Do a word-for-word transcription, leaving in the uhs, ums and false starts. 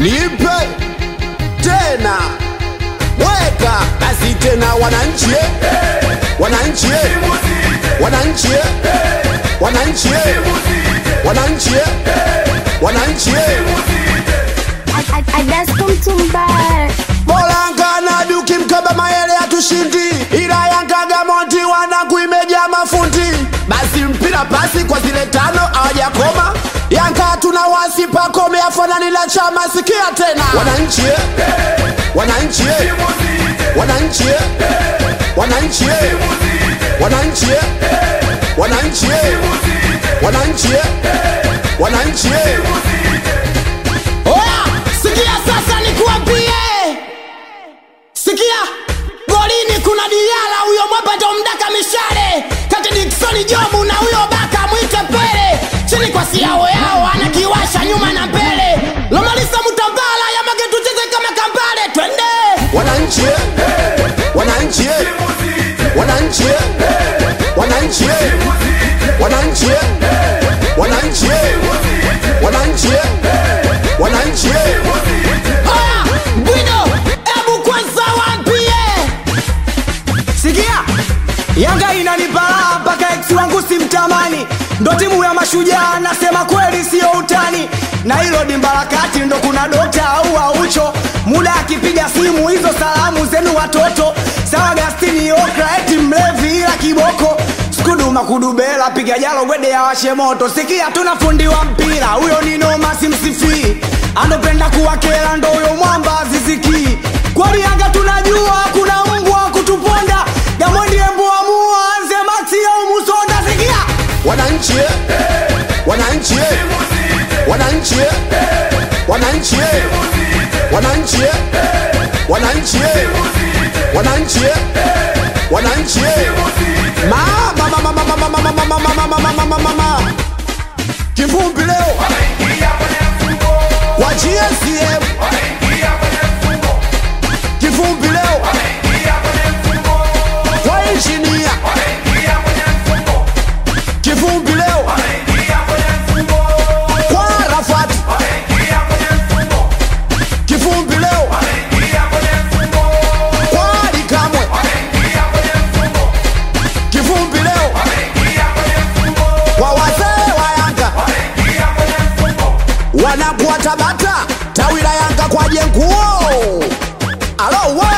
nipe tena, weka basi tena. Wananchi wananchi wananchi wananchi wananchi wananchi I, I, I dance come to bar. Bolanga na duki mkaba maele hatushindi, ila Yanga Gamonti wanangu imejaa mafundi. Basi mpira pasi kwa zile tano hawajakoma, Yanga tunawasi Pacome afanani la chama. Sikia tena, wananchi wananchi wananchi wananchi wananchi wananchi wananchi wananchi. Oya, sikia sasa nikuambie. Sikia, golini kuna Diala, huyo mwapa tomdaka mishale. Kati Dickson Jobu na huyo Baka mwite Pele. Chini kwa siao yao, anakiwasha nyuma na mbele. Lomalisa Mutambala ya magetu cheze kama Kambale. Twende wananchi wananchi wananchi wananchi wananchi wananchi wananchi wananchi. Haya, Bwido, ebu kwanza wampie. Sikia, Yanga inanipala mpaka ex wangu simtamani. Ndo timu ya mashujaa, nasema kweli sio utani. Na hilo dimbarakati ndo kuna dokta au aucho. Muda akipiga simu hizo salamu zenu watoto. Sawa Gastini Okra eti mlevi ila kiboko. Skudu makudubela piga jalo gwede ya washe moto. Sikia tunafundi wa mpira, huyo ni noma simsifi. Anopenda kuwakela ndo huyo mwamba ziziki. Kwani Yanga tunajua kuna mbwa kutuponda. Gamondi embu amua anze Maxi au Musonda. Sikia wananchi wananchi wananchi wananchi wananchi wananchi wananchi wananchi. Mama mama mama mama mama mama mama mama mama Kivumbi leo wa G S M, Kivumbi leo wa engineer, Kivumbi leo kwa Rafat, Kivumbi leo kwa Likamwe, Kivumbi leo kwa wazee wa Yanga wanakuwa Tabata, tawi la Yanga kwa Jenguo. Alo we